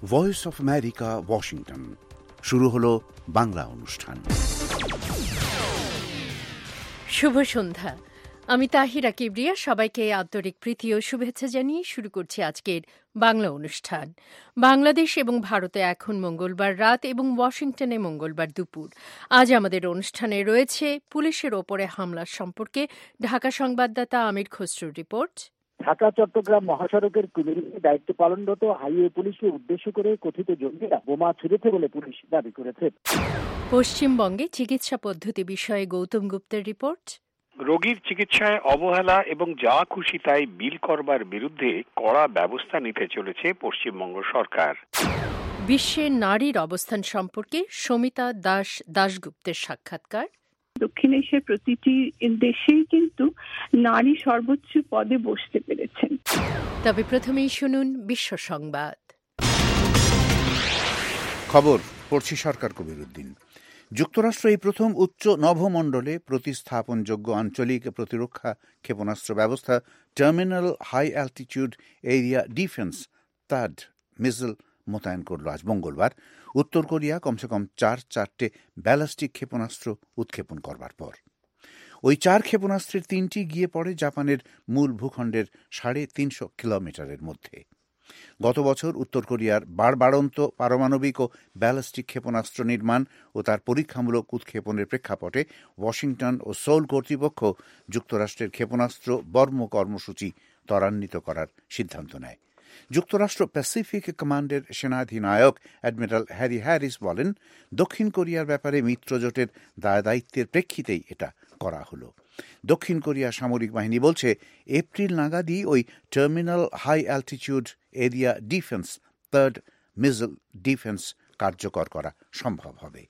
Voice of America, Washington. শুরু হলো বাংলা অনুষ্ঠান। শুভ সন্ধ্যা। আমি তাহিরা কিবরিয়া সবাইকে আন্তরিক প্রীতি ও শুভেচ্ছা জানিয়ে শুরু করছি আজকের বাংলা অনুষ্ঠান। বাংলাদেশ এবং ভারতে এখন মঙ্গলবার রাত এবং ওয়াশিংটনে মঙ্গলবার দুপুর। আজ আমাদের অনুষ্ঠানে রয়েছে পুলিশের ওপরে হামলার সম্পর্কে ঢাকা সংবাদদাতা আমির খসরুর রিপোর্ট। ঢাকা চট্টগ্রাম মহাসড়কের কুমিল্লায় দায়িত্ব পালনরত হাইওয়ে পুলিশকে উদ্দেশ্য করে কথিত জঙ্গিরা বোমা ছুড়েছে বলে পুলিশ দাবি করেছে। পশ্চিমবঙ্গে চিকিৎসা পদ্ধতি বিষয়ে গৌতম গুপ্তের রিপোর্ট। রোগীর চিকিৎসায় অবহেলা এবং যা খুশি তাই বিল করবার বিরুদ্ধে কড়া ব্যবস্থা নিতে চলেছে পশ্চিমবঙ্গ সরকার। বিশ্বে নারীর অবস্থান সম্পর্কে সমিতা দাশগুপ্তের সাক্ষাৎকার। দক্ষিণ এশিয়ার প্রতিটি দেশেই কিন্তু নারী সর্বোচ্চ পদে বসতে পেরেছেন। তবে প্রথমেই শুনুন বিশ্ব সংবাদ। খবর পড়ছি সরকার কবিরউদ্দিন। যুক্তরাষ্ট্র এই প্রথম উচ্চ নভমণ্ডলে প্রতিস্থাপনযোগ্য আঞ্চলিক প্রতিরক্ষা ক্ষেপণাস্ত্র ব্যবস্থা terminal high altitude area defence THAAD missile মোতায়েন করল আজ মঙ্গলবার। উত্তর কোরিয়া কমসে কম চারটে ব্যালিস্টিক ক্ষেপণাস্ত্র উৎক্ষেপণ করবার পর ওই 4 ক্ষেপণাস্ত্রের 3টি গিয়ে পড়ে জাপানের মূল ভূখণ্ডের 350 কিলোমিটারের মধ্যে। গত বছর উত্তর কোরিয়ার বাড়বাড়ন্ত পারমাণবিক ও ব্যালিস্টিক ক্ষেপণাস্ত্র নির্মাণ ও তার পরীক্ষামূলক উৎক্ষেপণের প্রেক্ষাপটে ওয়াশিংটন ও সোল কর্তৃপক্ষ যুক্তরাষ্ট্রের ক্ষেপণাস্ত্র বর্ম কর্মসূচি ত্বরান্বিত করার সিদ্ধান্ত নেয়। যুক্তরাষ্ট্র প্যাসিফিক কমান্ডের সেনাধিনায়ক অ্যাডমিরাল হ্যারি হ্যারিস বলেন, দক্ষিণ কোরিয়ার ব্যাপারে মিত্রজোটের দায়িত্বের প্রেক্ষিতেই এটা করা হলো। দক্ষিণ কোরিয়া সামরিক বাহিনী বলছে এপ্রিল নাগাদই ওই terminal high altitude area defence THAAD missile defence কার্যকর করা সম্ভব হবে।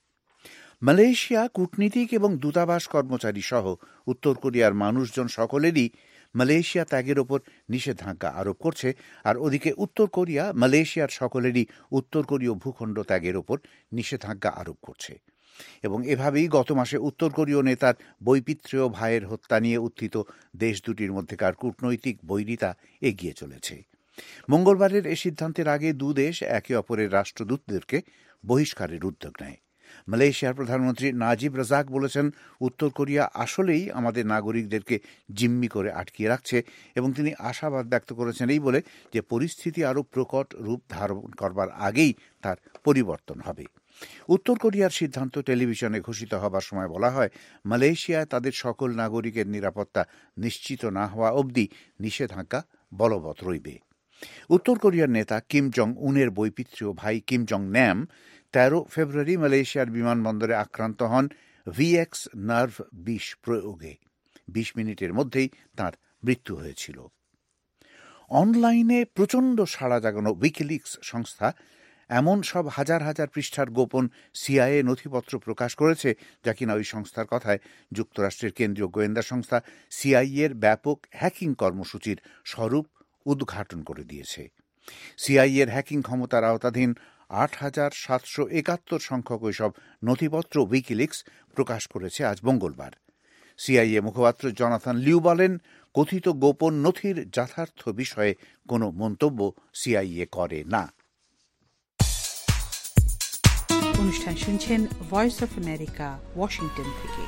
মালয়েশিয়া কূটনীতিক এবং দূতাবাস কর্মচারী সহ উত্তর কোরিয়ার মানুষজন সকলেরই মালয়েশিয়া ত্যাগের ওপর নিষেধাজ্ঞা আরোপ করছে, আর ওদিকে উত্তর কোরিয়া মালয়েশিয়ার সকলেরই উত্তর কোরীয় ভূখণ্ড ত্যাগের ওপর নিষেধাজ্ঞা আরোপ করছে। এবং এভাবেই গত মাসে উত্তর কোরীয় নেতার বৈপিত্র্য ভাইয়ের হত্যা নিয়ে উত্থিত দেশ দুটির মধ্যেকার কূটনৈতিক বৈরিতা এগিয়ে চলেছে। মঙ্গলবারের এ সিদ্ধান্তের আগে দুদেশ একে অপরের রাষ্ট্রদূতদেরকে বহিষ্কারের উদ্যোগ নেয়। মালয়েশিয়ার প্রধানমন্ত্রী নাজিব রাজাক বলেছেন, উত্তর কোরিয়া আসলেই আমাদের নাগরিকদেরকে জিম্মি করে আটকিয়ে রাখছে, এবং তিনি আশাবাদ ব্যক্ত করেছেন এই বলে যে পরিস্থিতি আরও প্রকট রূপ ধারণ করবার আগেই তার পরিবর্তন হবে। উত্তর কোরিয়ার সিদ্ধান্ত টেলিভিশনে ঘোষিত হবার সময় বলা হয়, মালয়েশিয়ায় তাদের সকল নাগরিকের নিরাপত্তা নিশ্চিত না হওয়া অবধি নিষেধাজ্ঞা বলবৎ রইবে। উত্তর কোরিয়ার নেতা কিম জং উনের বৈপিত্র্য ভাই কিম জং ন্যাম 13 ফেব্রুয়ারি মালয়েশিয়ার বিমানবন্দরে আক্রান্ত হন ভিএক্স নার্ভ 20 প্রয়োগে। 20 মিনিটের মধ্যেই তাঁর মৃত্যু হয়েছিল। অনলাইনে প্রচণ্ড সাড়া জাগানো উইকিলিক্স সংস্থা এমন সব হাজার হাজার পৃষ্ঠার গোপন সিআইএ নথিপত্র প্রকাশ করেছে যা কিনা ওই সংস্থার কথায় যুক্তরাষ্ট্রের কেন্দ্রীয় গোয়েন্দা সংস্থা সিআইএর ব্যাপক হ্যাকিং কর্মসূচির স্বরূপ উদ্ঘাটন করে দিয়েছে। সিআইএর হ্যাকিং ক্ষমতার আওতাধীন 8,771 সংখ্যক ওইসব নথিপত্র উইকিলিক্স প্রকাশ করেছে আজ মঙ্গলবার। সিআইএ মুখপাত্র জনাথন লিউ বলেন, কথিত গোপন নথির যথার্থ বিষয়ে কোনো মন্তব্য সিআইএ করে না। অনুষ্ঠান শুনছেন ভয়েস অফ আমেরিকা, ওয়াশিংটন থেকে।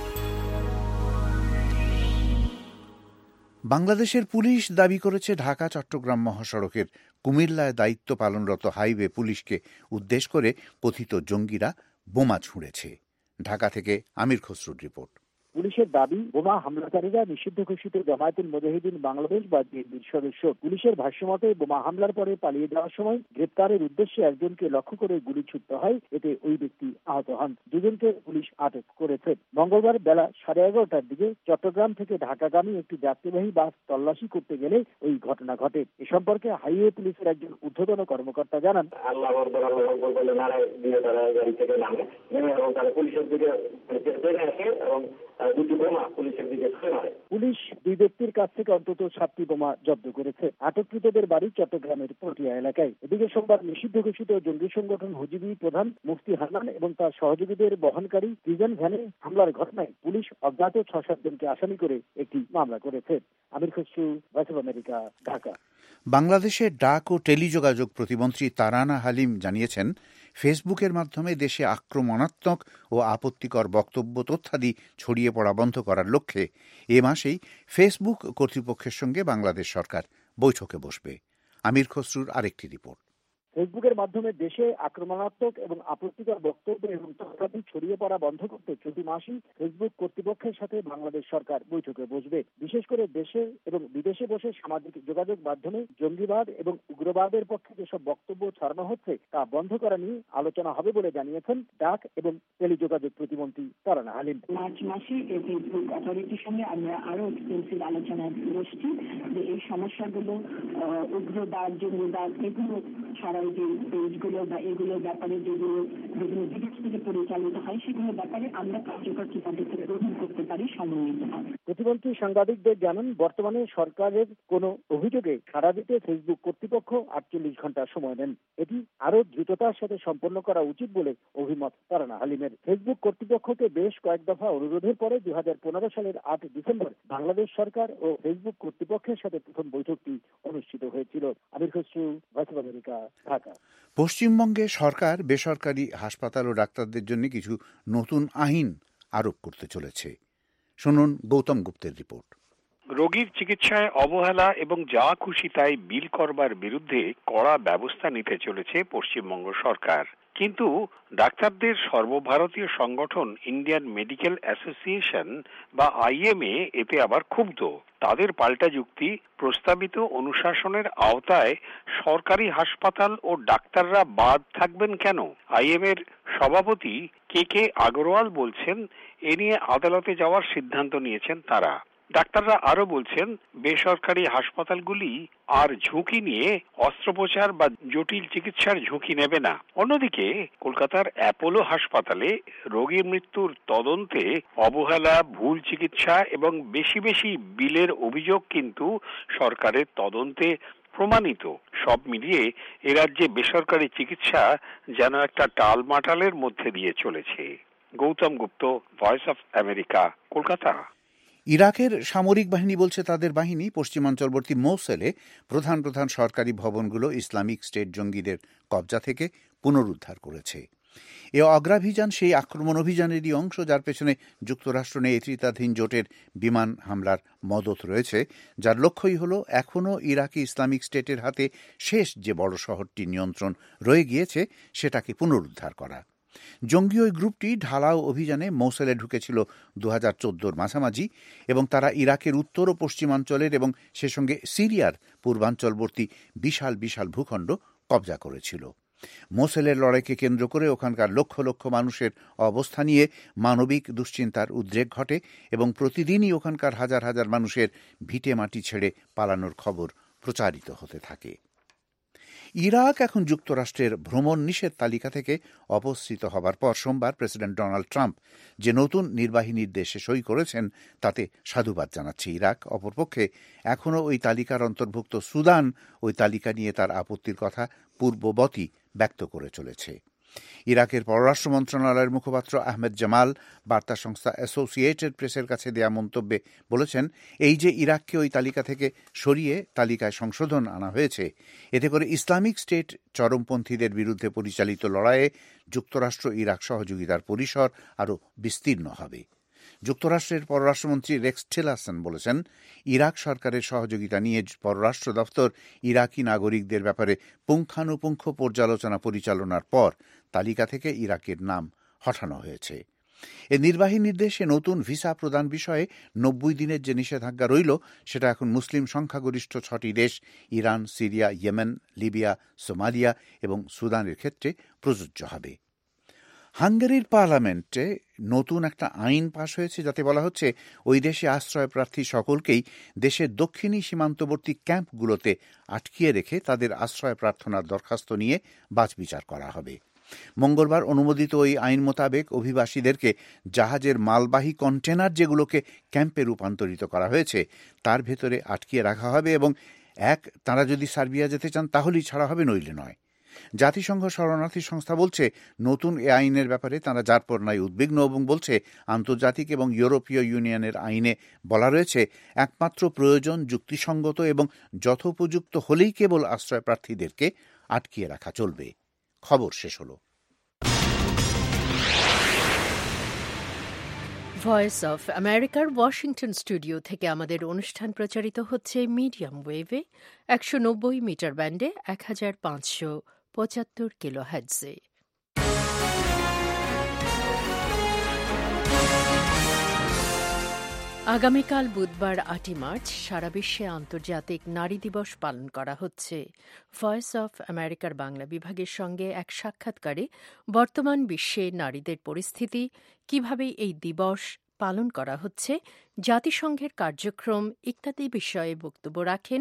বাংলাদেশের পুলিশ দাবি করেছে ঢাকা চট্টগ্রাম মহাসড়কের কুমিল্লায় দায়িত্ব পালনরত হাইওয়ে পুলিশকে উদ্দেশ করে কথিত জঙ্গিরা বোমা ছুঁড়েছে। ঢাকা থেকে আমির খসরুর রিপোর্ট। পুলিশের দাবি, বোমা হামলাকারীরা নিষিদ্ধ ঘোষিত জামায়াতুল মুজাহিদিন বাংলাদেশ বা বিএনপির সদস্য। পুলিশের ভাষ্যমতে বোমা হামলার পরে পালিয়ে যাওয়ার সময় গ্রেপ্তারের উদ্দেশ্যে একজনকে লক্ষ্য করে গুলি ছুটতে হয়, এতে ওই ব্যক্তি আহত হন। দুজনকে পুলিশ আটক করেছে। মঙ্গলবার বেলা 11:30টার দিকে চট্টগ্রাম থেকে ঢাকাগামী একটি যাত্রীবাহী বাস তল্লাশি করতে গেলে ওই ঘটনা ঘটে। এ সম্পর্কে হাইওয়ে পুলিশের একজন ঊর্ধ্বতন কর্মকর্তা জানান, পুলিশের দিকে এবং দুটি বোমা পুলিশের দিকে ছুড়ে মারে। পুলিশ 2 ব্যক্তির কাছ থেকে অন্তত 7টি বোমা জব্দ করেছে। আটককৃতদের বাড়ি চট্টগ্রামের পটিয়া এলাকায়। এদিকে সোমবার নিষিদ্ধ ঘোষিত জঙ্গি সংগঠন হুজিবি প্রধান মুফতি হান্নান এবং তার সহযোগীদের বহনকারী প্রিজন ভ্যানে হামলার ঘটনায় পুলিশ অজ্ঞাত 6-7 জনকে আসামি করে একটি মামলা করেছে। Amir Khasru, voice of America, Dhaka. বাংলাদেশের ডাক ও টেলিযোগাযোগ প্রতিমন্ত্রী তারানা হালিম জানিয়েছেন, ফেসবুকের মাধ্যমে দেশে আক্রমণাত্মক ও আপত্তিকর বক্তব্য তথ্যাদি ছড়িয়ে পড়া বন্ধ করার লক্ষ্যে এ মাসেই ফেসবুক কর্তৃপক্ষের সঙ্গে বাংলাদেশ সরকার বৈঠকে বসবে। আমির খসরুর আরেকটি রিপোর্ট। ফেসবুকের মাধ্যমে দেশে আক্রমণাত্মক এবং আপত্তিকর বক্তব্য এবং তথ্যাদি ছড়িয়ে পড়া বন্ধ করতে প্রতি মাসেই ফেসবুক কর্তৃপক্ষের সাথে বাংলাদেশ সরকার বৈঠকে বসবে। বিশেষ করে দেশে এবং বিদেশে বসে সামাজিক যোগাযোগ মাধ্যমে জঙ্গিবাদ এবং উগ্রবাদের পক্ষে যেসব বক্তব্য ছড়ানো হচ্ছে তা বন্ধ করা নিয়ে আলোচনা হবে বলে জানিয়েছেন ডাক এবং টেলিযোগাযোগ প্রতিমন্ত্রী তারানা হালিম। মার্চ মাসে ফেসবুক অথরিটির সঙ্গে আমরা আরো এক্সটেন্সিভ আলোচনায় বসছি যে এই সমস্যাগুলো উগ্রবাদ জঙ্গিবাদ এগুলো ছড়ায় যে পেজগুলো বা এগুলোর ব্যাপারে যেগুলো বিদেশ থেকে পরিচালিত হয় সেগুলোর ব্যাপারে আমরা কার্যকর কি পদক্ষেপ গ্রহণ করতে পারি সমন্বিতভাবে। প্রতিমন্ত্রী সাংবাদিকদের জানান, বর্তমানে সরকারের কোনো অভিযোগে সাড়া দিতে ফেসবুক কর্তৃপক্ষ 48 ঘন্টা সময় নেন। এটি আরো দ্রুততার সাথে সম্পন্ন করা উচিত বলে অভিমত তারানা হালিমের। ফেসবুক কর্তৃপক্ষকে বেশ কয়েক দফা অনুরোধের পরে 2015 সালের 8 ডিসেম্বর বাংলাদেশ সরকার ও ফেসবুক কর্তৃপক্ষের সাথে প্রথম বৈঠকটি অনুষ্ঠিত হয়েছিল। Amir Khasru, voice of America, Dhaka. পশ্চিমবঙ্গে সরকার বেসরকারি হাসপাতাল ও ডাক্তারদের জন্য কিছু নতুন আইন আরোপ করতে চলেছে। শুনুন গৌতম গুপ্তের রিপোর্ট। রোগীর চিকিৎসায় অবহেলা এবং যা খুশি তাই বিল করবার বিরুদ্ধে কড়া ব্যবস্থা নিতে চলেছে পশ্চিমবঙ্গ সরকার। কিন্তু ডাক্তারদের সর্বভারতীয় সংগঠন ইন্ডিয়ান মেডিকেল অ্যাসোসিয়েশন বা IMA এতে আবার ক্ষুব্ধ। তাদের পাল্টা যুক্তি, প্রস্তাবিত অনুশাসনের আওতায় সরকারি হাসপাতাল ও ডাক্তাররা বাদ থাকবেন কেন? IMA এর সভাপতি KK আগরওয়াল বলছেন, এ নিয়ে আদালতে যাওয়ার সিদ্ধান্ত নিয়েছেন তারা। ডাক্তাররা আরো বলছেন, বেসরকারি হাসপাতালগুলি আর ঝুঁকি নিয়ে অস্ত্রোপচার বা জটিল চিকিৎসার ঝুঁকি নেবে না। অন্যদিকে কলকাতার অ্যাপোলো হাসপাতালে রোগীর মৃত্যুর তদন্তে অবহেলা, ভুল চিকিৎসা এবং বেশি বেশি বিলের অভিযোগ কিন্তু সরকারের তদন্তে প্রমাণিত। সব মিলিয়ে এ রাজ্যে বেসরকারি চিকিৎসা যেন একটা টালমাটালের মধ্যে দিয়ে চলেছে। Gautam Gupta, voice of America, Kolkata. ইরাকের সামরিক বাহিনী বলছে তাদের বাহিনী পশ্চিমাঞ্চলবর্তী মৌসেলে প্রধান প্রধান সরকারি ভবনগুলো ইসলামিক স্টেট জঙ্গিদের কবজা থেকে পুনরুদ্ধার করেছে। এ অগ্রাভিযান সেই আক্রমণ অভিযানেরই অংশ যার পেছনে যুক্তরাষ্ট্র নেতৃত্বাধীন জোটের বিমান হামলার মদত রয়েছে, যার লক্ষ্যই হল এখনও ইরাকি ইসলামিক স্টেটের হাতে শেষ যে বড় শহরটির নিয়ন্ত্রণ রয়ে গিয়েছে সেটাকে পুনরুদ্ধার করা। জঙ্গি ওই গ্রুপটি ঢালাও অভিযানে মৌসেলে ঢুকেছিল 2014 মাঝামাঝি এবং তারা ইরাকের উত্তর ও পশ্চিমাঞ্চলের এবং সে সঙ্গে সিরিয়ার পূর্বাঞ্চলবর্তী বিশাল বিশাল ভূখণ্ড কবজা করেছিল। মোসেলের লড়াইকে কেন্দ্র করে ওখানকার লক্ষ লক্ষ মানুষের অবস্থা নিয়ে মানবিক দুশ্চিন্তার উদ্রেক ঘটে এবং প্রতিদিনই ওখানকার হাজার হাজার মানুষের ভিটে মাটি ছেড়ে পালানোর খবর প্রচারিত হতে থাকে। ইরাক এখন যুক্তরাষ্ট্রের ভ্রমণ নিষেধ তালিকা থেকে অপসৃত হবার পর সোমবার প্রেসিডেন্ট ডোনাল্ড ট্রাম্প যে নতুন নির্বাহী নির্দেশে সই করেছেন তাতে সাধুবাদ জানাচ্ছে ইরাক। অপরপক্ষে এখনও ওই তালিকার অন্তর্ভুক্ত সুদান ওই তালিকা নিয়ে তার আপত্তির কথা পূর্ববতই ব্যক্ত করে চলেছে। ইরাকের পররাষ্ট্র মন্ত্রণালয়ের মুখপাত্র আহমেদ জামাল বার্তা সংস্থা অ্যাসোসিয়েটেড প্রেসের কাছে দেয়া মন্তব্যে বলেছেন, এই যে ইরাককে ওই তালিকা থেকে সরিয়ে তালিকায় সংশোধন আনা হয়েছে, এতে করে ইসলামিক স্টেট চরমপন্থীদের বিরুদ্ধে পরিচালিত লড়াইয়ে যুক্তরাষ্ট্র ইরাক সহযোগিতার পরিসর আরও বিস্তীর্ণ হবে। যুক্তরাষ্ট্রের পররাষ্ট্রমন্ত্রী রেক্স টিলারসন বলেছেন, ইরাক সরকারের সহযোগিতা নিয়ে পররাষ্ট্র দপ্তর ইরাকি নাগরিকদের ব্যাপারে পুঙ্খানুপুঙ্খ পর্যালোচনা পরিচালনার পর তালিকা থেকে ইরাকের নাম হটানো হয়েছে। এ নির্বাহী নির্দেশে নতুন ভিসা প্রদান বিষয়ে 90 দিনের যে নিষেধাজ্ঞা রইল সেটা এখন মুসলিম সংখ্যাগরিষ্ঠ 6টি দেশ Iran, Syria, Yemen, Libya, Somalia এবং সুদানের ক্ষেত্রে প্রযোজ্য হবে। হাঙ্গেরির পার্লামেন্টে নতুন একটা আইন পাশ হয়েছে যাতে বলা হচ্ছে ওই দেশে আশ্রয় প্রার্থী সকলকেই দেশের দক্ষিণী সীমান্তবর্তী ক্যাম্পগুলোতে আটকিয়ে রেখে তাদের আশ্রয় প্রার্থনার দরখাস্ত নিয়ে বাছবিচার করা হবে। মঙ্গলবার অনুমোদিত ওই আইন মোতাবেক অভিবাসীদেরকে জাহাজের মালবাহী কন্টেনার যেগুলোকে ক্যাম্পে রূপান্তরিত করা হয়েছে তার ভেতরে আটকিয়ে রাখা হবে এবং তাঁরা যদি সার্বিয়া যেতে চান তাহলেই ছাড়া হবে, নইলে নয়। জাতিসংঘ শরণার্থী সংস্থা বলছে নতুন এ আইনের ব্যাপারে তারা যারপরনাই উদ্বিগ্ন এবং বলছে আন্তর্জাতিক এবং ইউরোপীয় ইউনিয়নের আইনে বলা রয়েছে একমাত্র প্রয়োজন যুক্তিসঙ্গত এবং যথোপযুক্ত হলেই কেবল আশ্রয় প্রার্থীদেরকে আটকিয়ে রাখা চলবে। খবর শেষ হলো। ভয়েস অফ আমেরিকার ওয়াশিংটন স্টুডিও থেকে আমাদের অনুষ্ঠান প্রচারিত হচ্ছে মিডিয়াম ওয়েভে 190 মিটার ব্যান্ডে 1575 কিলোহার্টজে। আগামীকাল বুধবার 8 মার্চ সারা বিশ্বে আন্তর্জাতিক নারী দিবস পালন করা হচ্ছে। ভয়েস অফ আমেরিকার বাংলা বিভাগের সঙ্গে এক সাক্ষাৎকারে বর্তমান বিশ্বে নারীদের পরিস্থিতি, কিভাবে এই দিবস পালন করা হচ্ছে, জাতিসংঘের কার্যক্রম ইত্যাদি বিষয়ে বক্তব্য রাখেন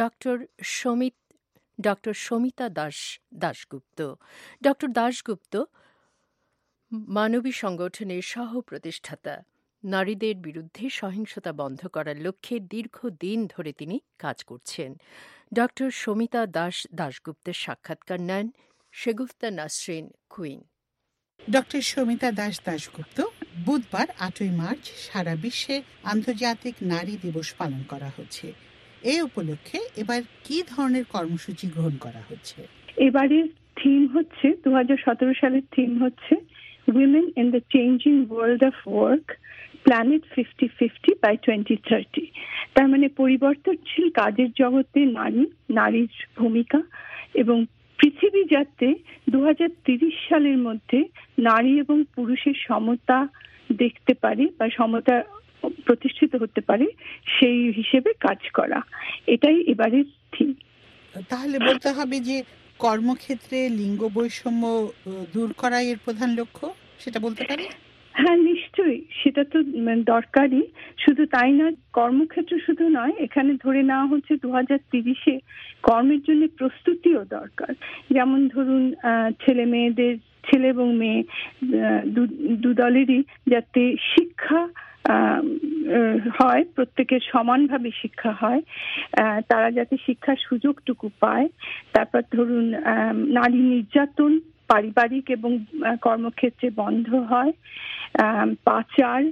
ডক্টর সমিতা দাশগুপ্ত। ডক্টর দাশগুপ্ত মানবী সংগঠনের সহ প্রতিষ্ঠাতা। নারীদের বিরুদ্ধে সহিংসতা বন্ধ করার লক্ষ্যে দীর্ঘদিন ধরে তিনি কাজ করছেন। ডক্টর সমিতা দাশগুপ্তের সাক্ষাৎকার নেন শেগুফতা নাসরিন কুইন। ডক্টর সমিতা দাশগুপ্ত, বুধবার 8 মার্চ সারা বিশ্বে আন্তর্জাতিক নারী দিবস পালন করা হচ্ছে। এই উপলক্ষে এবার কি ধরনের কর্মসূচি গ্রহণ করা হচ্ছে? এবারের থিম হচ্ছে 2017 সালের থিম হচ্ছে women in the changing world of work, planet 50-50 by 2030। তার মানে পরিবর্তনশীল কাজের জগতে নারীর ভূমিকা এবং পৃথিবী যাতে 2030 সালের মধ্যে নারী এবং পুরুষের সমতা দেখতে পারে বা সমতা প্রতিষ্ঠিত হতে পারে, সেই হিসেবে কাজ করা, এটাই এবারের থিম। তাহলে বলতে হবে যে কর্মক্ষেত্রে লিঙ্গ বৈষম্য দূর করাই এর প্রধান লক্ষ্য, সেটা বলতে পারি? হ্যাঁ, নিশ্চয়ই, সেটা তো দরকারই। শুধু তাই নয়, কর্মক্ষেত্র শুধু নয়, এখানে ধরে নেওয়া হচ্ছে 2030-এ কর্মের জন্য প্রস্তুতিও দরকার। যেমন ধরুন ছেলে এবং মেয়ে দু দলেরই যাতে শিক্ষা হয়, প্রত্যেকের সমানভাবে শিক্ষা হয়, তারা যাতে শিক্ষার সুযোগটুকু পায়। তারপর ধরুন নারী নির্যাতন পারিবারিক এবং কর্মক্ষেত্রে বন্ধ হয়, পাচার,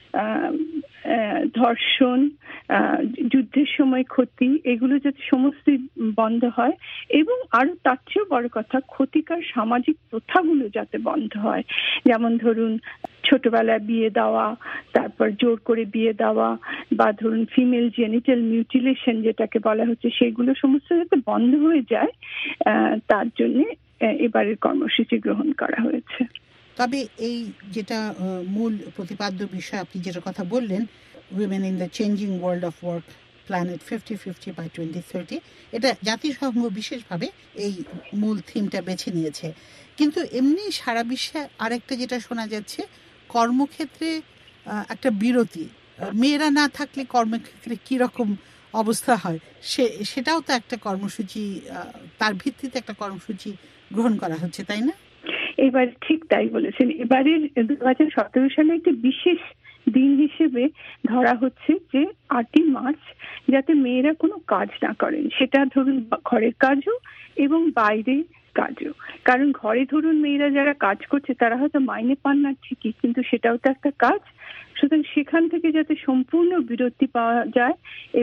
ধর্ষণ, যুদ্ধের সময় ক্ষতি, এগুলো যাতে সমস্ত বন্ধ হয় এবং আরো তার চেয়েও বড় কথা, ক্ষতিকর সামাজিক প্রথাগুলো যাতে বন্ধ হয়। যেমন ধরুন ছোটবেলায় বিয়ে দেওয়া, তারপর জোর করে বিয়ে দেওয়া, বা ধরুন ফিমেল জেনিটাল মিউটিলেশন যেটাকে বলা হচ্ছে, সেগুলো সমস্ত যাতে বন্ধ হয়ে যায়, তার জন্য এবারের কর্মসূচি গ্রহণ করা হয়েছে। তবে এই যেটা মূল প্রতিপাদ্য বিষয় আপনি যেটা কথা বললেন, women in the changing world of work, planet 50-50 by 2030, এটা জাতিসংঘ বিশেষভাবে এই মূল থিমটা বেছে নিয়েছে। কিন্তু এমনি সারা বিশ্বে আরেকটা যেটা শোনা যাচ্ছে, কর্মক্ষেত্রে একটা বিরতি, মেয়েরা না থাকলে কর্মক্ষেত্রে কিরকম অবস্থা হয়, সেটাও তো একটা কর্মসূচি, তার ভিত্তিতে একটা কর্মসূচি গ্রহণ করা হচ্ছে, তাই না? এবার ঠিক তাই বলেছেন। এবারের 2017 সালে একটি বিশেষ দিন হিসেবে ধরা হচ্ছে যে 8 মার্চ যাতে মেয়েরা কোনো কাজ না করেন, সেটা ধরুন ঘরের কাজও এবং বাইরে কাজও। কারণ ঘরে ধরুন মেয়েরা যারা কাজ করছে তারা হয়তো মাইনে পান না ঠিকই, কিন্তু সেটাও তো একটা কাজ। সুতরাং সেখান থেকে যাতে সম্পূর্ণ বিরতি পাওয়া যায়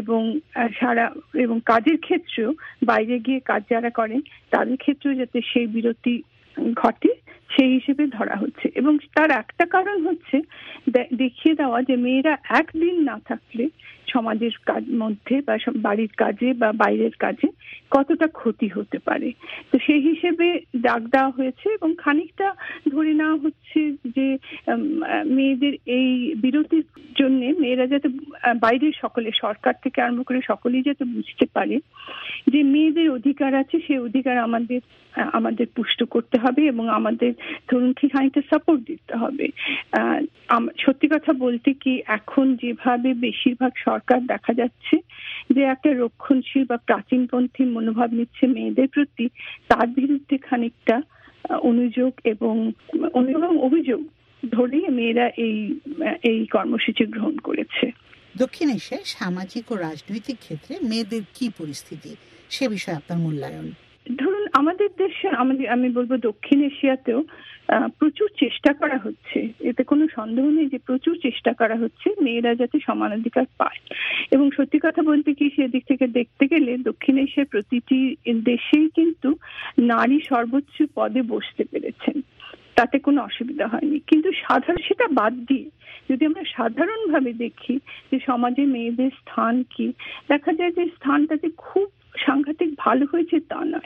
এবং কাজের ক্ষেত্রেও বাইরে গিয়ে কাজ যারা করেন তাদের ক্ষেত্রেও যাতে সেই বিরতি ঘটে, সেই হিসেবে ধরা হচ্ছে। এবং তার একটা কারণ হচ্ছে দেখিয়ে দেওয়া যে মেয়েরা একদিন না থাকলে সমাজের মধ্যে বা বাড়ির কাজে বা বাইরের কাজে কতটা ক্ষতি হতে পারে। তো সেই হিসেবে ডাক দেওয়া হয়েছে এবং খানিকটা ধরে নেওয়া হচ্ছে যে মেয়েদের এই বিরতির জন্য মেয়েরা যাতে বাইরের সকলে, সরকার থেকে আরম্ভ করে সকলেই যাতে বুঝতে পারে যে মেয়েদের অধিকার আছে, সেই অধিকার আমাদের পুষ্ট করতে হবে এবং আমাদের ধরুন কি খানিকটা সাপোর্ট দিতে হবে। সত্যি কথা বলতে কি, এখন যেভাবে বেশিরভাগ সরকার দেখা যাচ্ছে যে একটা রক্ষণশীল বা প্রাচীনপন্থী মনোভাব নিচ্ছে মেয়েদের প্রতি, তার বিরুদ্ধে খানিকটা অনুযোগ এবং অভিযোগ ধরেই মেয়েরা এই কর্মসূচি গ্রহণ করেছে। দক্ষিণ এশিয়ায় সামাজিক ও রাজনৈতিক ক্ষেত্রে মেয়েদের কি পরিস্থিতি, সে বিষয়ে আপনার মূল্যায়ন? ধরুন আমাদের দেশে, আমি বলবো দক্ষিণ এশিয়াতেও প্রচুর চেষ্টা করা হচ্ছে, এতে কোনো সন্দেহ নেই যে প্রচুর চেষ্টা করা হচ্ছে মেয়েরা যাতে সমানাধিকার পায়। এবং সত্যি কথা বলতে কি, সেদিক থেকে দেখতে গেলে দক্ষিণ এশিয়ার প্রতিটি দেশেই কিন্তু নারী সর্বোচ্চ পদে বসতে পেরেছেন, তাতে কোনো অসুবিধা হয়নি। কিন্তু সেটা বাদ দিয়ে যদি আমরা সাধারণভাবে দেখি যে সমাজে মেয়েদের স্থান কি, দেখা যায় যে স্থানটাতে খুব সাংঘাতিক ভালো হয়েছে তা নয়।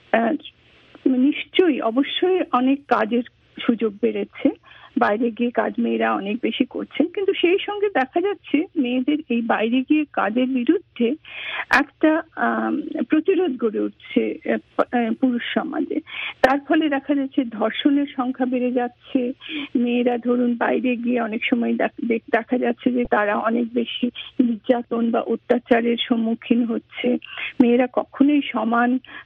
নিশ্চয়ই অবশ্যই অনেক কাজের সুযোগ বেড়েছে, বাইরে গিয়ে কাজ মেয়েরা অনেক বেশি করছেন, কিন্তু সেই সঙ্গে দেখা যাচ্ছে মেয়েদের এই বাইরে গিয়ে কাজের বিরুদ্ধে একটা প্রতিরোধ গড়ে উঠছে পুরুষ সমাজে। তার ফলে দেখা যাচ্ছে ধর্ষণের সংখ্যা বেড়ে যাচ্ছে। মেয়েরা ধরুন বাইরে গিয়ে অনেক সময় দেখা যাচ্ছে যে তারা অনেক বেশি নির্যাতন বা অত্যাচারের সম্মুখীন হচ্ছে। মেয়েরা কখনোই সমান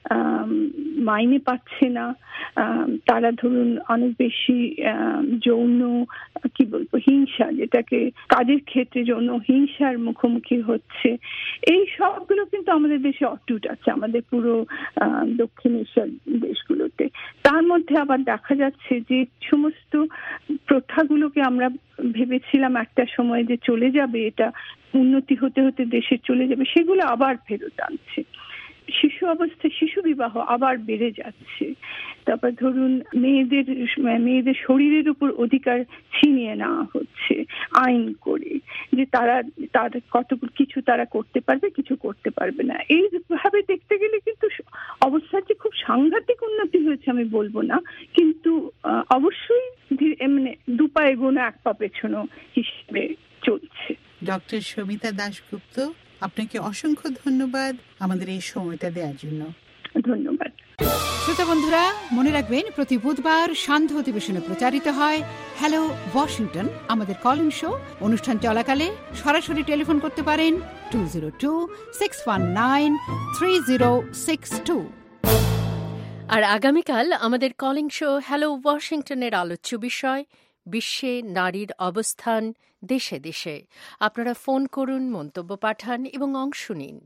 মাইনে পাচ্ছে না। তারা ধরুন অনেক বেশি যৌন হিংসা, যেটাকে কাজের ক্ষেত্রে যৌন হিংসার মুখোমুখি হচ্ছে। এই সবগুলো কিন্তু আমাদের দেশে অটুট আছে, আমাদের পুরো দক্ষিণ এশিয়ার দেশগুলোতে। তার মধ্যে আবার দেখা যাচ্ছে যে সমস্ত প্রথাগুলোকে আমরা ভেবেছিলাম একটা সময় যে চলে যাবে, এটা উন্নতি হতে হতে দেশে চলে যাবে, সেগুলো আবার ফেরত আনছে। শিশু বিবাহ আবার বেড়ে যাচ্ছে। তারপর ধরুন মেয়েদের শরীরের উপর অধিকার ছিনিয়ে নেওয়া হচ্ছে আইন করে, যে তারা কত কিছু তারা করতে পারবে, কিছু করতে পারবে না। এইভাবে দেখতে গেলে কিন্তু অবস্থার যে খুব সাংঘাতিক উন্নতি হয়েছে আমি বলবো না, কিন্তু অবশ্যই মানে দু পা এগোনো এক পা পেছনো হিসেবে চলছে। ডক্টর সবিতা দাশগুপ্ত, আপনাকে অসংখ্য ধন্যবাদ আমাদের এই সময়টা দেওয়ার জন্য। ধন্যবাদ। শ্রোতা বন্ধুরা, মনে রাখবেন প্রতি বুধবার সান্ধ্য অধিবেশনে প্রচারিত হয় হ্যালো ওয়াশিংটন, আমাদের কলিং শো। অনুষ্ঠান চলাকালে সরাসরি টেলিফোন করতে পারেন 202-619-3062। আর আগামীকাল আমাদের কলিং শো হ্যালো ওয়াশিংটনের আলোচ্য বিষয় বিশ্বে নারীর অবস্থান দেশে দেশে। আপনারা ফোন করুন, মন্তব্য পাঠান এবং অংশ নিন।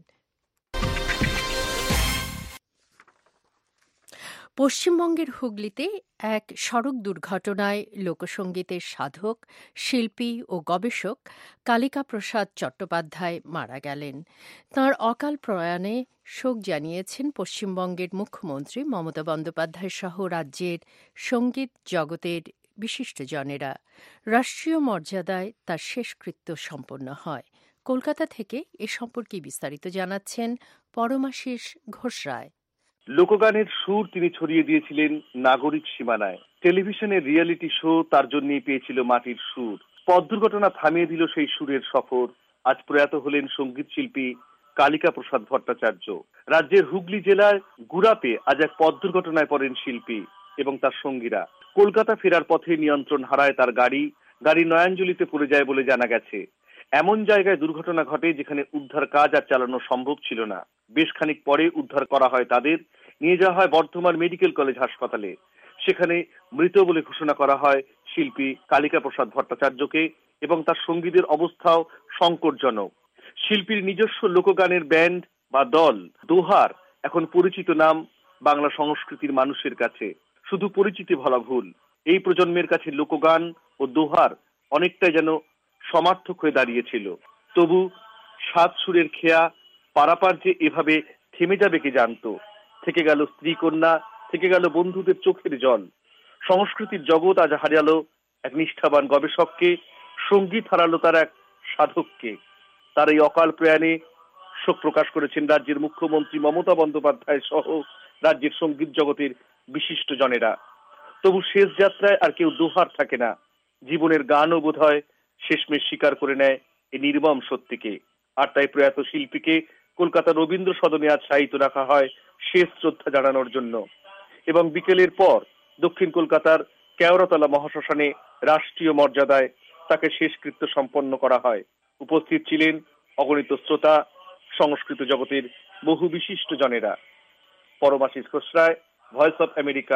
পশ্চিমবঙ্গের হুগলিতে এক সড়ক দুর্ঘটনায় লোকসঙ্গীতের সাধক, শিল্পী ও গবেষক কালিকা প্রসাদ চট্টোপাধ্যায় মারা গেলেন। তাঁর অকাল প্রয়াণে শোক জানিয়েছেন পশ্চিমবঙ্গের মুখ্যমন্ত্রী মমতা বন্দ্যোপাধ্যায় সহ রাজ্যের সঙ্গীত জগতের বিশিষ্টজনেরা। রাষ্ট্রীয় মর্যাদায় তার শেষকৃত্য সম্পন্ন হয়। কলকাতা থেকে এ সম্পর্কে বিস্তারিত জানাচ্ছেন পরমাশিস ঘোষ রায়। লোকগানের সুর তিনি ছড়িয়ে দিয়েছিলেন নাগরিক সীমানায়। টেলিভিশনের রিয়েলিটি শো তার জন্যই পেয়েছিল মাটির সুর। পথ দুর্ঘটনা থামিয়ে দিল সেই সুরের সফর। আজ প্রয়াত হলেন সঙ্গীত শিল্পী কালিকা প্রসাদ ভট্টাচার্য। রাজ্যের হুগলি জেলার গুড়াপে আজ এক পথ দুর্ঘটনায় পড়েন শিল্পী এবং তার সঙ্গীরা। কলকাতা ফেরার পথে নিয়ন্ত্রণ হারায় তার গাড়ি নয়াঞ্জলিতে পড়ে যায় বলে জানা গেছে। এমন জায়গায় দুর্ঘটনা ঘটে যেখানে উদ্ধার কাজ আর চালানো সম্ভব ছিল না। বেশ খানিক পরে উদ্ধার করা হয় তাদের, নিয়ে যাওয়া হয় বর্ধমান মেডিকেল কলেজ হাসপাতালে। সেখানে মৃত বলে ঘোষণা করা হয় শিল্পী কালিকা প্রসাদ ভট্টাচার্যকে এবং তার সঙ্গীদের অবস্থাও সংকটজনক। শিল্পীর নিজস্ব লোকগানের ব্যান্ড বা দল দোহার এখন পরিচিত নাম বাংলা সংস্কৃতির মানুষের কাছে। শুধু পরিচিতি বলা ভুল, এই প্রজন্মের কাছে লোকগান ও দোহার অনেকটাই যেন সমার্থক হয়ে দাঁড়িয়েছিল। তবু সাত সুরের খেয়া পারাপার যে এভাবে থেমে যাবে কে জানতো। থেকে গেল স্ত্রী কন্যা, থেকে গেল বন্ধুদের চোখের জল। সংস্কৃতির জগৎ আজ হারালো এক নিষ্ঠাবান গবেষককে, সঙ্গীত হারালো তার এক সাধককে। তার এই অকাল প্রয়াণে শোক প্রকাশ করেছেন রাজ্যের মুখ্যমন্ত্রী মমতা বন্দ্যোপাধ্যায় সহ রাজ্যের সঙ্গীত জগতের বিশিষ্ট জনেরা। তবু শেষ যাত্রায় আর কেউ দোহার থাকে না। জীবনের গানও বোধ হয় শেষমেশ স্বীকার করে নেয় এই নির্মম সত্যিকে। আর তাই প্রয়াত শিল্পীকে কলকাতা রবীন্দ্র সদনে আজ শায়িত রাখা হয় শেষ শ্রদ্ধা জানানোর জন্য। এবং বিকেলের পর দক্ষিণ কলকাতার কেওড়াতলা মহাশ্মশানে রাষ্ট্রীয় মর্যাদায় তাকে শেষকৃত্য সম্পন্ন করা হয়। উপস্থিত ছিলেন অগণিত শ্রোতা, সংস্কৃত জগতের বহু বিশিষ্ট জনেরা। Paramashis Ghosh Roy, voice of America,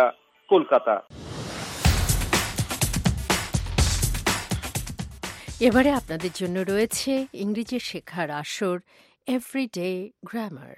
Kolkata. এবারে আপনাদের জন্য রয়েছে ইংরেজি শেখার আসর এভরিডে গ্রামার।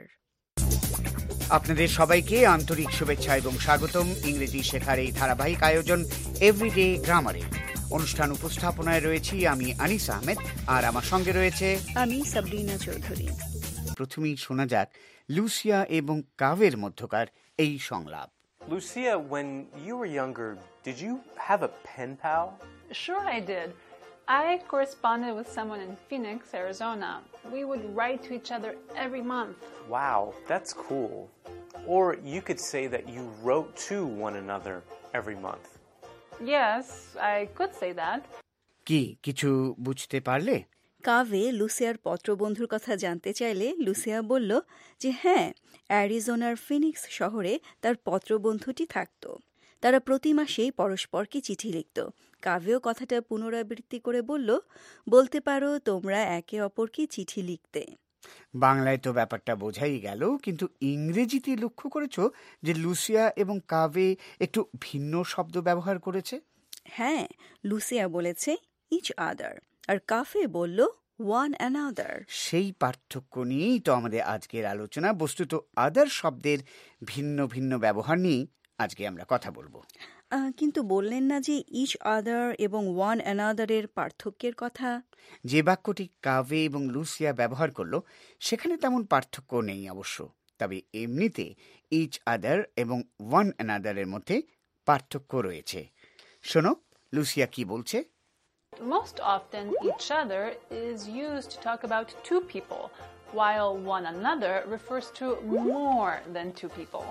আপনাদের সবাইকে আন্তরিক শুভেচ্ছা এবং স্বাগতম ইংরেজি শেখার এই ধারাবাহিক আয়োজন এভরিডে গ্রামারে। অনুষ্ঠান উপস্থাপনায় রয়েছি আমি আনিস আহমেদ, আর আমার সঙ্গে রয়েছে আমি সাবরিনা চৌধুরী। প্রথমেই শোনা যাক লুসিয়া এবং কাভের মধ্যকার এই সংলাপ। Lucia, when you were younger, did you have a pen pal? Sure I did. I corresponded with someone in Phoenix, Arizona. We would write to each other every month. Wow, that's cool. Or you could say that you wrote to one another every month. Yes, I could say that. কি কিছু বুঝতে পারলে? কাভে লুসিয়ার পত্রবন্ধুর কথা জানতে চাইলে Lucia বলল যে হ্যাঁ, অ্যারিজোনার ফিনিক্স শহরে তার পত্রবন্ধুটি থাকত। তারা প্রতি মাসেই পরস্পরকে চিঠি লিখত। কাভেও কথাটা পুনরাবৃত্তি করে বলল, বলতে পারো তোমরা একে অপরকে চিঠি লিখতে। বাংলায় তো ব্যাপারটা বোঝাই গেল, কিন্তু ইংরেজিতে লক্ষ্য করেছ যে লুসিয়া এবং কাভে একটু ভিন্ন শব্দ ব্যবহার করেছে। হ্যাঁ, লুসিয়া বলেছে ইচ আদার আর কাফে বলল ওয়ান অ্যানাদার। সেই পার্থক্য নিয়েই তো আমাদের আজকের আলোচনা। বস্তুত আদার শব্দের ভিন্ন ভিন্ন ব্যবহার নিয়ে আজকে আমরা কথা বলবো। কিন্তু বললেন না যে ইচ আদার এবং ওয়ান অ্যানাদারের পার্থক্যের কথা। যে বাক্যটি কাভে এবং লুসিয়া ব্যবহার করলো সেখানে তেমন পার্থক্য নেই অবশ্য, তবে এমনিতে ইচ আদার এবং ওয়ান অ্যানাদারের মধ্যে পার্থক্য রয়েছে। শোনো লুসিয়া কি বলছে। Most often, each other is used to talk about two people, while one another refers to more than two people.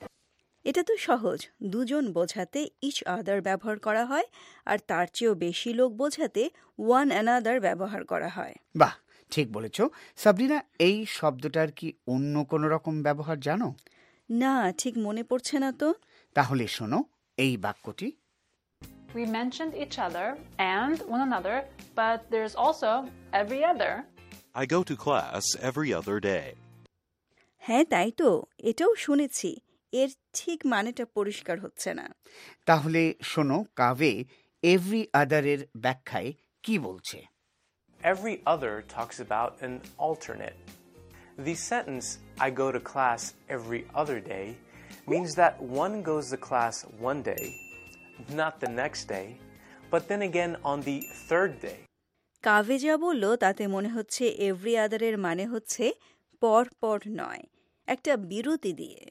এটা তো সহজ, দুজন বোঝাতে ইচ আদার ব্যবহার করা হয়, আর তার চেয়েও বেশি লোক বোঝাতে ওয়ান অ্যানাদার ব্যবহার করা হয়। বাহ, ঠিক বলেছ সাবরিনা। এই শব্দটার কি অন্য কোনো রকম ব্যবহার জানো? না, ঠিক মনে পড়ছে না তো। তাহলে শোনো এই বাক্যটি। We mentioned each other and one another, but there's also every other. I go to class every other day. হ্যাঁ, তাই তো, এটাও শুনেছি। এর ঠিক মানেটা পরিষ্কার হচ্ছে না। তাহলে শোনো কাভে এভরি আদারের ব্যাখ্যায় কি বলছে। Every other talks about an alternate. The sentence, I go to class every other day, means that one goes to class one day, not the next day, but then again on the third day. কাভে যা বলল তাতে মনে হচ্ছে every আদারের মানে হচ্ছে পর পর নয়, একটা বিরতি দিয়ে।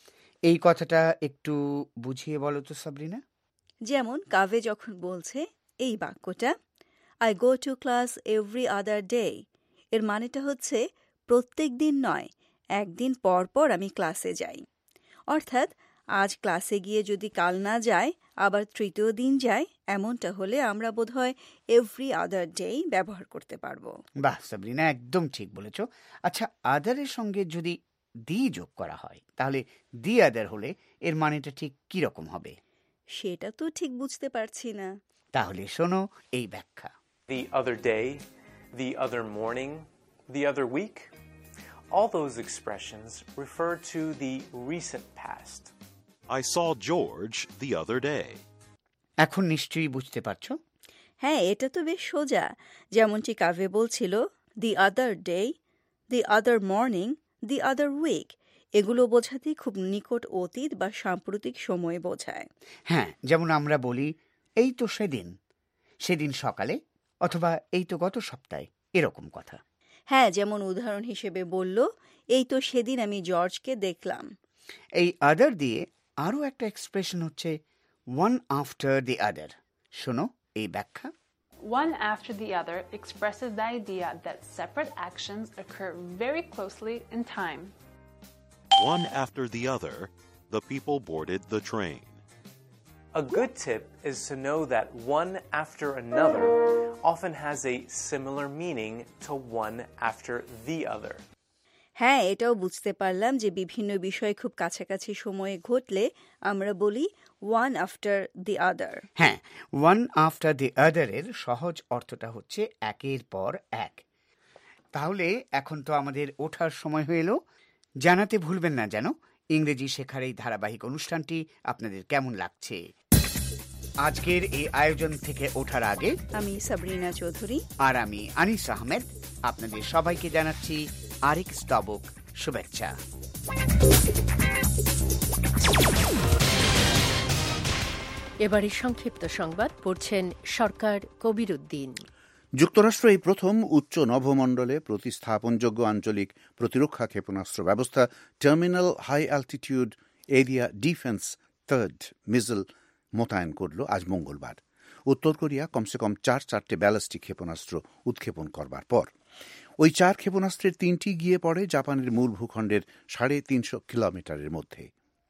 এই কথাটা একটু বুঝিয়ে বলো তো সাবরিনা। যেমন কাভে যখন বলছে এই বাক্যটা I go to class every other day, এর মানেটা হচ্ছে প্রত্যেক দিন নয়, একদিন পর পর আমি ক্লাসে যাই। অর্থাৎ আজ ক্লাসে গিয়ে যদি কাল না যায়, আবার তৃতীয় দিন যায়, এমনটা হলে আমরা বোধহয় এভরি আদার ডে ব্যবহার করতে পারবো। বাহ সাবরিনা, একদম ঠিক বলেছ। আচ্ছা, আদারের সঙ্গে যদি দি যোগ করা হয় তাহলে দি আদার হলে এর মানেটা ঠিক কি রকম হবে? সেটা তো ঠিক বুঝতে পারছি না। তাহলে শোনো এই ব্যাখ্যা। The other day, the other morning, the other week. All those expressions refer to the recent past. I saw George the other day. এখন নিশ্চয়ই বুঝতে পারছো। হ্যাঁ, এটা তো বেশ সোজা। যেমনটি কাভে বলছিল the other day, the other morning, the other week, এগুলো বোঝাতে খুব নিকট অতীত বা সাম্প্রতিক সময় বোঝায়। হ্যাঁ, যেমন আমরা বলি এই তো সেদিন, সেদিন সকালে, অথবা এই তো গত সপ্তাহে, এরকম কথা। হ্যাঁ, যেমন উদাহরণ হিসেবে বলল এই তো সেদিন আমি জর্জকে দেখলাম। এই আদার দিয়ে আরও একটা এক্সপ্রেশন হচ্ছে ওয়ান আফটার দি আদার। শোনো এই ব্যাখ্যা। One after the other expresses the idea that separate actions occur very closely in time. One after the other, the people boarded the train. A good tip is to know that one after another often has a similar meaning to one after the other. হ্যাঁ, এটাও বুঝতে পারলাম যে বিভিন্ন বিষয় খুব কাছাকাছি সময়ে ঘটলে আমরা বলি ওয়ান আফটার দি আদার। হ্যাঁ, ওয়ান আফটার দি আদারের সহজ অর্থটা হচ্ছে একের পর এক। তাহলে এখন তো আমাদের ওঠার সময় হয়ে এলো। জানাতে ভুলবেন না যেন ইংরেজি শেখার এই ধারাবাহিক অনুষ্ঠানটি আপনাদের কেমন লাগছে? আজকের এই আয়োজন থেকে ওঠার আগে আমি সাবরিনা চৌধুরী আর আমি আনিস আহমেদ আপনাদের সবাইকে জানাচ্ছি আরেক স্তবক শুভেচ্ছা। এবারে সংক্ষিপ্ত সংবাদ পড়ছেন সরকার কবিরউদ্দিন। যুক্তরাষ্ট্র এই প্রথম উচ্চ নভমণ্ডলে প্রতিস্থাপনযোগ্য আঞ্চলিক প্রতিরক্ষা ক্ষেপণাস্ত্র ব্যবস্থা terminal high altitude area defence THAAD missile মোতায়েন করল আজ মঙ্গলবার। উত্তর কোরিয়া কমসে কম চারটে ব্যালিস্টিক ক্ষেপণাস্ত্র উৎক্ষেপণ করবার পর ওই 4 ক্ষেপণাস্ত্রের 3টি গিয়ে পড়ে জাপানের মূল ভূখণ্ডের 350 কিলোমিটারের মধ্যে।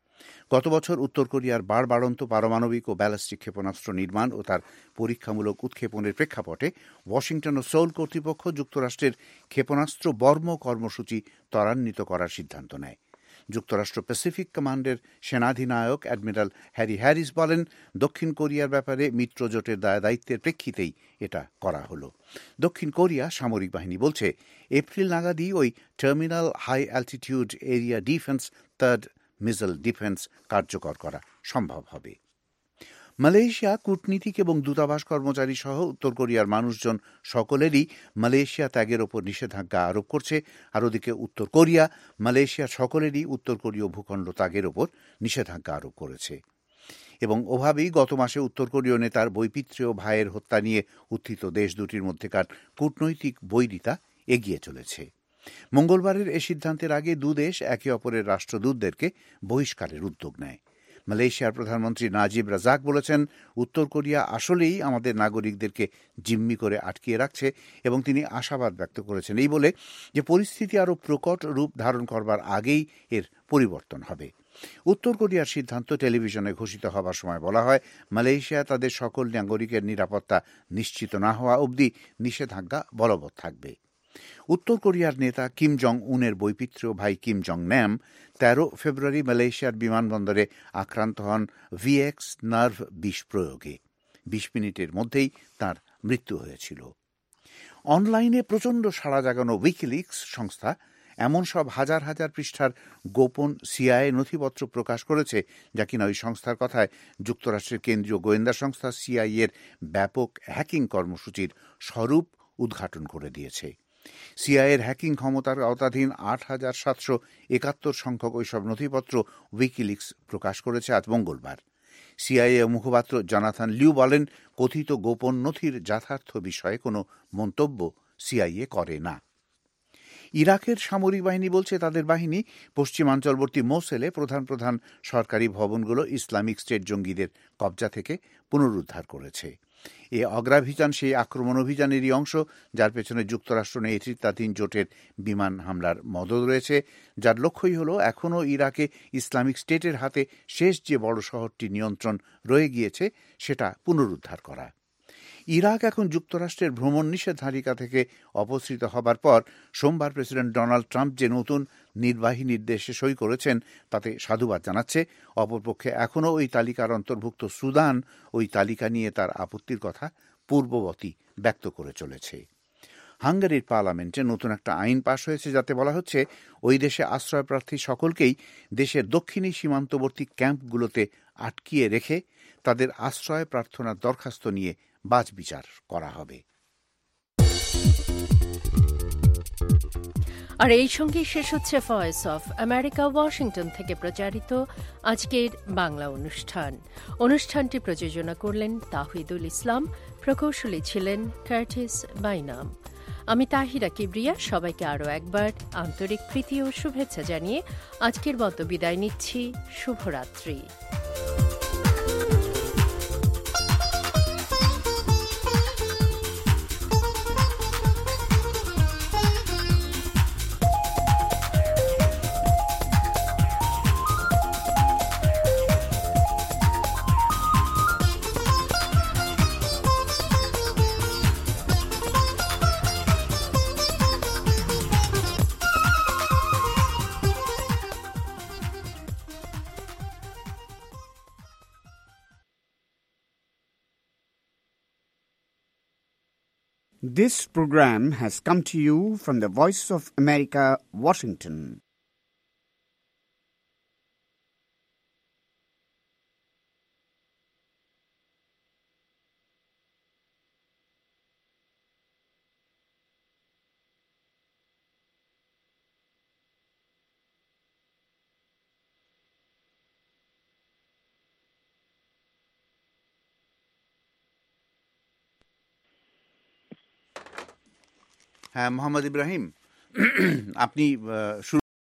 গত বছর উত্তর কোরিয়ার বাড়বাড়ন্ত পারমাণবিক ও ব্যালিস্টিক ক্ষেপণাস্ত্র নির্মাণ ও তার পরীক্ষামূলক উৎক্ষেপণের প্রেক্ষাপটে ওয়াশিংটন ও সোল কর্তৃপক্ষ যুক্তরাষ্ট্রের ক্ষেপণাস্ত্র বর্ম কর্মসূচি ত্বরান্বিত করার সিদ্ধান্ত নেয়। যুক্তরাষ্ট্র প্যাসিফিক কমান্ডের সেনাধিনায়ক অ্যাডমিরাল হ্যারি হ্যারিস বলেন, দক্ষিণ কোরিয়ার ব্যাপারে মিত্রজোটের দায়িত্বের প্রেক্ষিতেই এটা করা হলো। দক্ষিণ কোরিয়া সামরিক বাহিনী বলছে এপ্রিল নাগাদই ওই terminal high altitude area defence THAAD missile defence কার্যকর করা সম্ভব হবে। মালয়েশিয়া কূটনীতিক এবং দূতাবাস কর্মচারী সহ উত্তর কোরিয়ার মানুষজন সকলেরই মালয়েশিয়া ত্যাগের ওপর নিষেধাজ্ঞা আরোপ করছে। আর ওদিকে উত্তর কোরিয়া মালয়েশিয়ার সকলেরই উত্তর কোরীয় ভূখণ্ড ত্যাগের ওপর নিষেধাজ্ঞা আরোপ করেছে। এবং ওভাবেই গত মাসে উত্তর কোরীয় নেতার বৈপিত্র্য ভাইয়ের হত্যা নিয়ে উত্থিত দেশ দুটির মধ্যেকার কূটনৈতিক বৈরিতা এগিয়ে চলেছে। মঙ্গলবারের এ সিদ্ধান্তের আগে দুদেশ একে অপরের রাষ্ট্রদূতদেরকে বহিষ্কারের উদ্যোগ নেয়। মালয়েশিয়ার প্রধানমন্ত্রী নাজিব রাজাক বলেছেন, উত্তর কোরিয়া আসলেই আমাদের নাগরিকদেরকে জিম্মি করে আটকিয়ে রাখছে এবং তিনি আশাবাদ ব্যক্ত করেছেন এই বলে যে পরিস্থিতি আরও প্রকট রূপ ধারণ করবার আগেই এর পরিবর্তন হবে। উত্তর কোরিয়ার সিদ্ধান্ত টেলিভিশনে ঘোষিত হবার সময় বলা হয়, মালয়েশিয়া তাদের সকল নাগরিকের নিরাপত্তা নিশ্চিত না হওয়া অবধি নিষেধাজ্ঞা বলবৎ থাকবে। উত্তর কোরিয়ার নেতা কিম জং উনের বৈপিত্র্য ভাই কিম জং ন্যাম 13 ফেব্রুয়ারি মালয়েশিয়ার বিমানবন্দরে আক্রান্ত হন ভিএক্স নার্ভ বিষ প্রয়োগে। 20 মিনিটের মধ্যেই তার মৃত্যু হয়েছিল। অনলাইনে প্রচণ্ড সাড়া জাগানো উইকিলিক্স সংস্থা এমন সব হাজার হাজার পৃষ্ঠার গোপন সিআইএ নথিপত্র প্রকাশ করেছে যা কিনা ওই সংস্থার কথায় যুক্তরাষ্ট্রের কেন্দ্রীয় গোয়েন্দা সংস্থা সিআইএর ব্যাপক হ্যাকিং কর্মসূচির স্বরূপ উদ্ঘাটন করে দিয়েছে। সিআইএর হ্যাকিং ক্ষমতার আওতাধীন 8,771 সংখ্যক ওইসব নথিপত্র উইকিলিক্স প্রকাশ করেছে আজ মঙ্গলবার। সিআইএ মুখপাত্র জনাথন লিউ বলেন, কথিত গোপন নথির যথার্থ বিষয়ে কোনো মন্তব্য সিআইএ করে না। ইরাকের সামরিক বাহিনী বলছে তাদের বাহিনী পশ্চিমাঞ্চলবর্তী মোসেলে প্রধান প্রধান সরকারি ভবনগুলো ইসলামিক স্টেট জঙ্গিদের কবজা থেকে পুনরুদ্ধার করেছে। এ অগ্রাভিযান সেই আক্রমণ অভিযানেরই অংশ যার পেছনে যুক্তরাষ্ট্র নেতৃত্বাধীন জোটের বিমান হামলার মদদ রয়েছে, যার লক্ষ্যই হল এখনও ইরাকে ইসলামিক স্টেটের হাতে শেষ যে বড় শহরটি নিয়ন্ত্রণ রয়ে গিয়েছে সেটা পুনরুদ্ধার করা। ইরাক এখন যুক্তরাষ্ট্রের ভ্রমণ নিষেধাজ্ঞা থেকে অপসৃত হবার পর সোমবার প্রেসিডেন্ট ডোনাল্ড ট্রাম্প যে নতুন নির্বাহী নির্দেশে সই করেছেন তাতে সাধুবাদ জানাচ্ছে। অপরপক্ষে এখনও ওই তালিকার অন্তর্ভুক্ত সুদান ওই তালিকা নিয়ে তার আপত্তির কথা পূর্ববতী ব্যক্ত করে চলেছে। হাঙ্গেরির পার্লামেন্টে নতুন একটা আইন পাশ হয়েছে যাতে বলা হচ্ছে ওই দেশে আশ্রয়প্রার্থী সকলকেই দেশের দক্ষিণী সীমান্তবর্তী ক্যাম্পগুলোতে আটকিয়ে রেখে তাদের আশ্রয় প্রার্থনার দরখাস্ত নিয়ে বাছবিচার করা হবে। আর এই সঙ্গে শেষ হচ্ছে ভয়েস অফ আমেরিকা ওয়াশিংটন থেকে প্রচারিত আজকের বাংলা অনুষ্ঠানটি প্রযোজনা করলেন তাহিদুল ইসলাম, প্রকৌশলী ছিলেন কার্টিস বাইনাম। আমি তাহিরা কিবরিয়া সবাইকে আরও একবার আন্তরিক প্রীতি ও শুভেচ্ছা জানিয়ে আজকের মতো বিদায় নিচ্ছি। শুভরাত্রি। This program has come to you from the Voice of America, Washington. হ্যাঁ, মোহাম্মদ ইব্রাহিম, আপনি শুরু